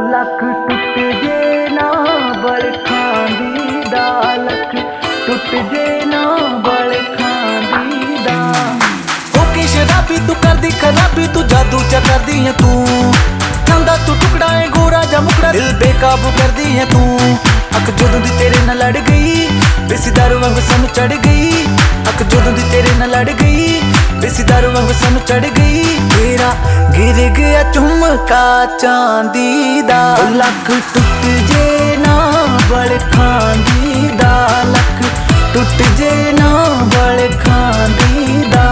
Luck टुट जे ना बड़ खांदी दा, लक टुट जे ना बड़ खांदी दा। होके शराबी तू करदी खराबी, तू जादू चा करदी है तू, चांदा तू टुकड़ा है गोरा जा मुकड़ा, दिल बेकाबू करदी है तू। अख जदों दी तेरे नाल लड़ गई, देसी दारू वांग सानू चढ़ गई। अख जदों दी तेरे नाल लड़ गई, देसी दारू वांग सानू चढ़ गई। तेरा गिर गया झुमका चांदी दा, लक टुट जे ना बड़ खांदी दा, लक टुट जे ना बड़ खांदी दा।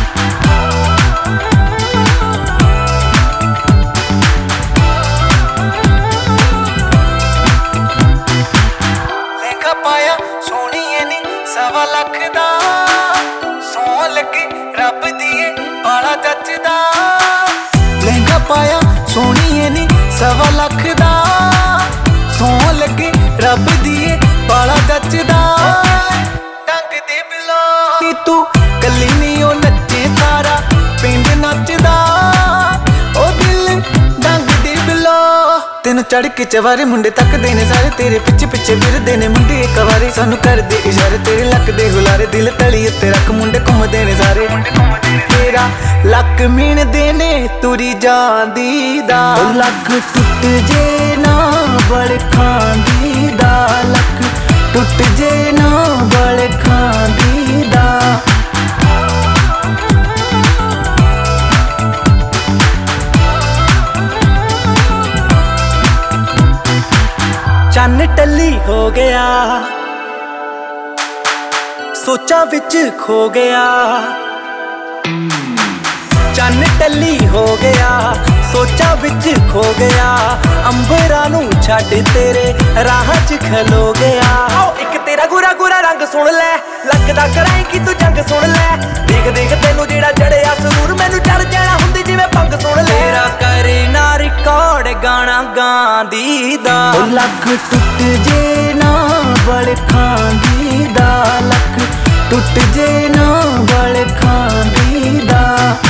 लहंगा पाया सोहणीए नी सवा लख दा, सौं लगे रब दिए बाला जचदा। लहंगा पाया सोहणीए नी सवा लख दा, सौं लगे रब दिए बाला जचदा। टंग दे बिलो नी तू कली नी ओ नचे सारा पिंड नचदा, ओ दिल डंग दे बिलो। तेनू चढ़ के चवारे मुंडे तकदे ने सारे, तेरे पिछे पिछे फिरदे ने मुंडे एक वारे। सानू करदे इशारे तेरे लक दे हुलारे, दिल तली उत्ते रख मुंडे घुमदे ने सारे। तेरा लक मीणदे ने तुरी जांदी दा, लक टुट जे ना बड़ खांदी दा, लक टुट जे ना बड़ खांदी दा। चन्न टल्ली हो गया, सोचा विच खो गया। चन्न टल्ली हो गया, सोचा विच खो गया। अंबरां नूं छड्ड तेरे राह च खलो गया। एक तेरा गोरा गोरा रंग सुन लै, लगदा कराएगी तू जंग सुन लै। देख देख तैनू जेड़ा चढ़िया सुरूर, मैनू चढ़ जाना हुंदी जिवें पंग सुन लै। तेरा करे ना रिकॉर्ड गाना गांदी दा, लक टुट जे ना बड़ खांदी दा, लक टुट जे ना बड़ खांदी दा।